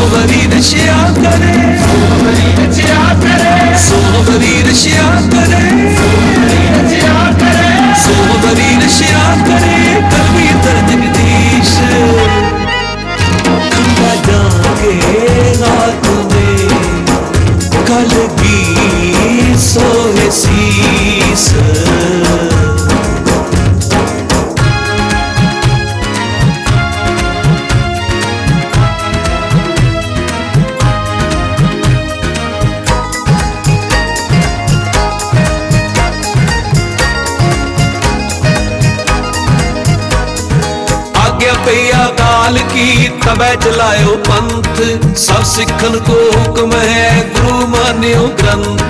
सोमवारी नशा करे, सोमवारी नशा करे, सोमवारी नशा करे, सोमवारी नशा करे, कलगीधर जगदीश खंडा जाके रात में कलगी सोहे शीस। पैया काल की तबै चलायो पंथ, सब सिखन को हुक्म है गुरु मान्यो ग्रंथ।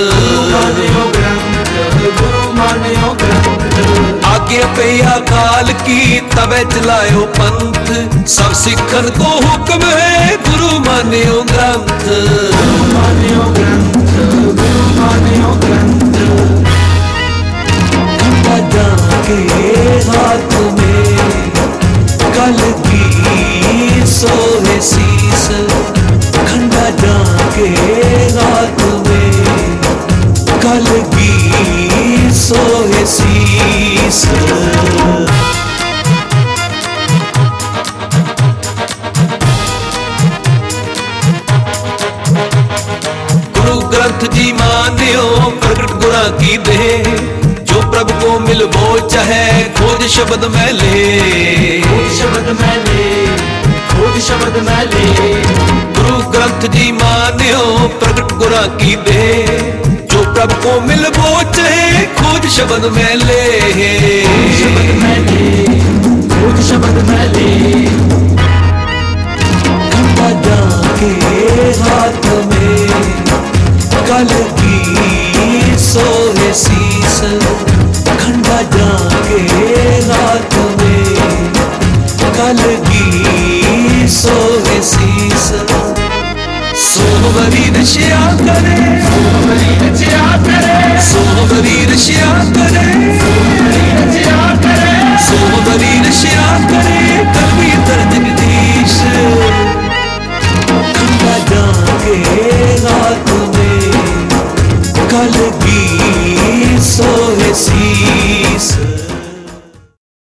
आगे पैया काल की तबै चलायो पंथ, सब सिखन को हुक्म है गुरु मान्यो ग्रंथ। खंडा जाके हाथ में कलगी सोहे शीस, खंडा जाके रात में कलगी सोहे शीस। गुरु ग्रंथ जी मान्यो प्रकट गुरा की दे, जो प्रभु को मिल वो चाहे खोज शब्द में ले, खोज शब्द में ले, खोज शब्द में ले। गुरु ग्रंथ जी मान्यो प्रकट गुरा की दे, जो प्रभु को मिल वो चाहे खोज शब्द में ले, खोज शब्द में ले, खोज शब्द में ले। खंडा जाके हाथ में कलगी सोहे शीस, खंडा जाके रात में कलगी सोहे शीस। सोमवारी नशा करे, सोमवारी नशा करे, सोमवारी नशा करे, सोमवारी नशा करे, कलगीधर जगदीश खंडा जाके रात में कलगी